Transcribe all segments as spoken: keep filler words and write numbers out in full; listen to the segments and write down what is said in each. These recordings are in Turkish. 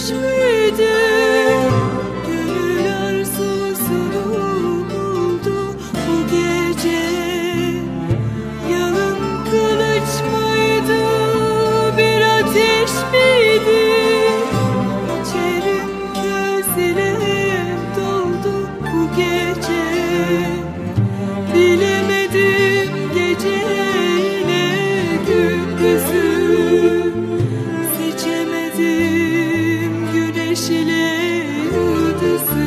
miydim? Gönül arzusunu buldu bu gece. Yalın kılıç mıydı, bir ateş miydi? İçerim közlerim doldu bu gece. Bilemedim geceyle gündüzü, seçemedim güneş ile yıldızı.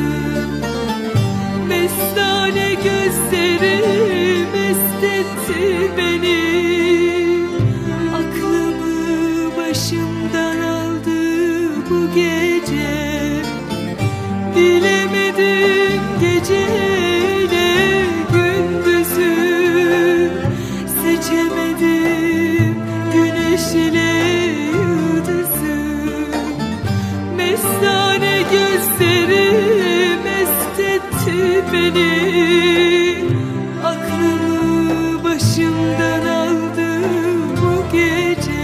Mestane gözlerim estetti beni, aklımı başımdan aldı bu gece. Bilemedim geceyle gündüzü, seçemedim güneş ile yıldızı. Mestane gözlerim estetti beni, aklımı başımdan aldı bu gece.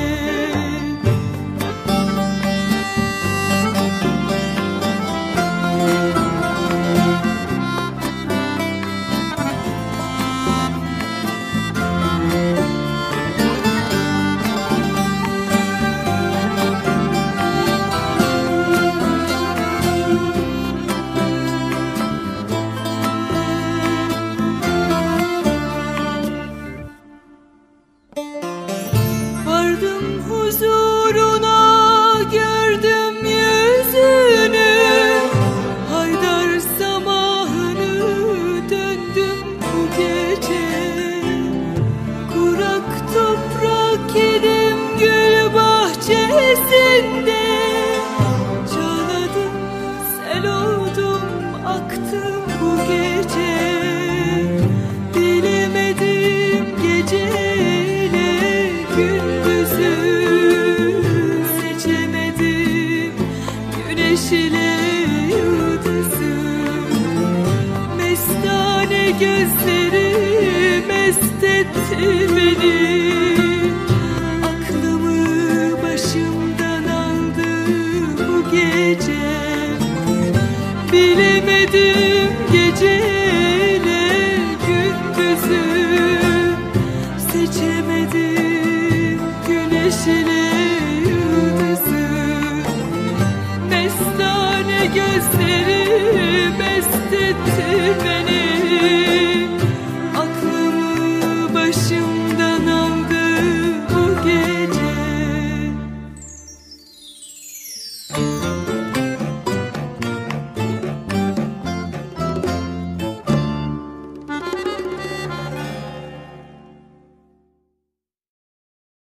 Vardım huzuruna, gördüm yüzünü, haydar zamahını döndüm bu gece. Kurak toprak idim gül bahçesinde, çağladım, sel oldum, aktım bu gece. Bilemedim geceyle gündüzü, seçemedim güneş ile yıldızı. Mestane gözlerim estetti beni, aklımı başımdan aldı bu gece. Bilemedim geceyle gündüzü, seçemedim güneş ile yıldızı. Mestane gözlerim estetti beni,